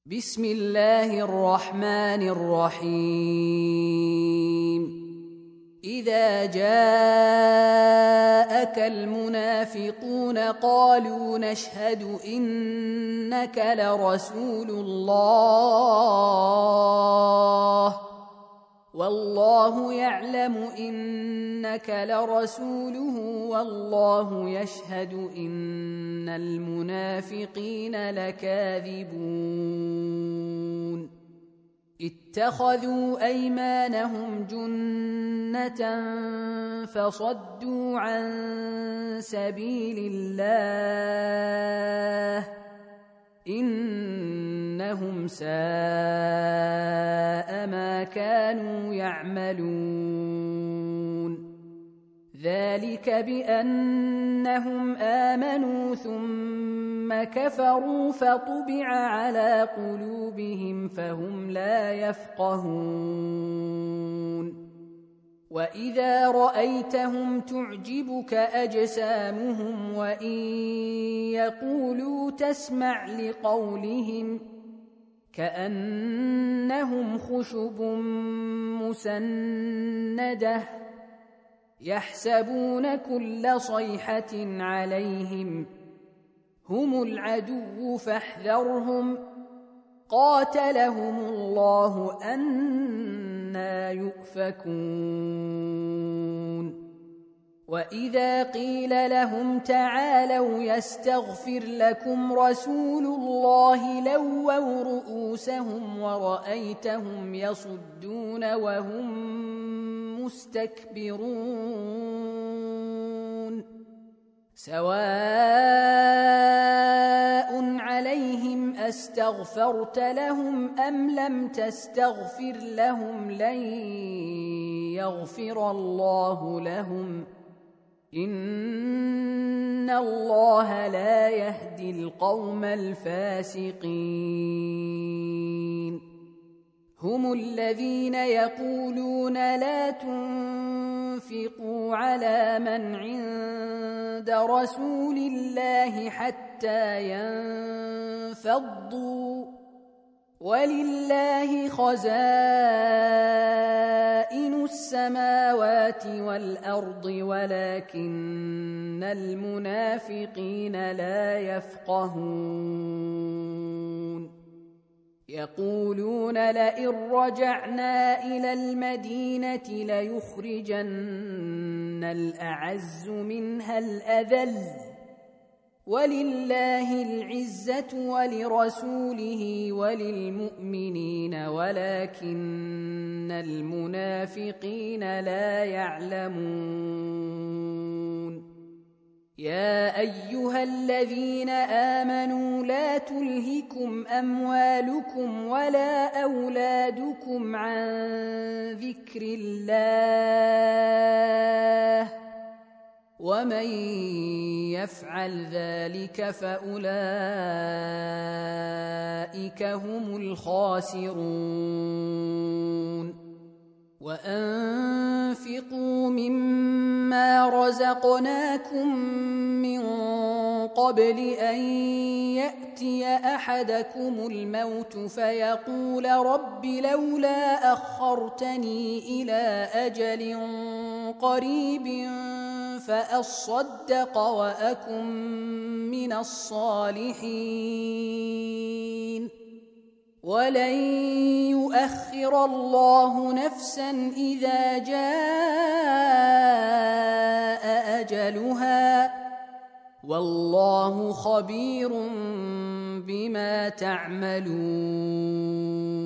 بسم الله الرحمن الرحيم. إذا جاءك المنافقون قالوا نشهد إنك لرسول الله والله يعلم إنك لرسوله والله يشهد إن المنافقين لكاذبون. اتخذوا أيمانهم جنة فصدوا عن سبيل الله إنهم ساء ما كانوا يعملون. ذلك بأنهم آمنوا ثم كفروا فطبع على قلوبهم فهم لا يفقهون. وإذا رأيتهم تعجبك أجسامهم وإن يقولوا تسمع لقولهم كأنهم خشب مسندة يحسبون كل صيحة عليهم هم العدو فاحذرهم قاتلهم الله أنى يؤفكون. وإذا قيل لهم تعالوا يستغفر لكم رسول الله لووا رؤوسهم ورأيتهم يصدون وهم مستكبرون. سواء عليهم أستغفرت لهم أم لم تستغفر لهم لن يغفر الله لهم إن الله لا يهدي القوم الفاسقين. هم الذين يقولون لا تنفقوا على من عند رسول الله حتى ينفضوا ولله خزائن السماوات والأرض ولكن المنافقين لا يفقهون. يقولون لئن رجعنا إلى المدينة ليخرجن الأعز منها الأذل ولله العزة ولرسوله وللمؤمنين ولكن المنافقين لا يعلمون. يا أيها الذين آمنوا لا تلهكم أموالكم ولا أولادكم عن ذكر الله ومن يفعل ذلك فأولئك هم الخاسرون. وأنفقوا مما رزقناكم من قبل أن يأتي أحدكم الموت فيقول رب لولا أخرتني إلى أجل قريب فأصدق وأكن من الصالحين ولن يؤخر الله نفسا إذا جاء أجلها والله خبير بما تعملون.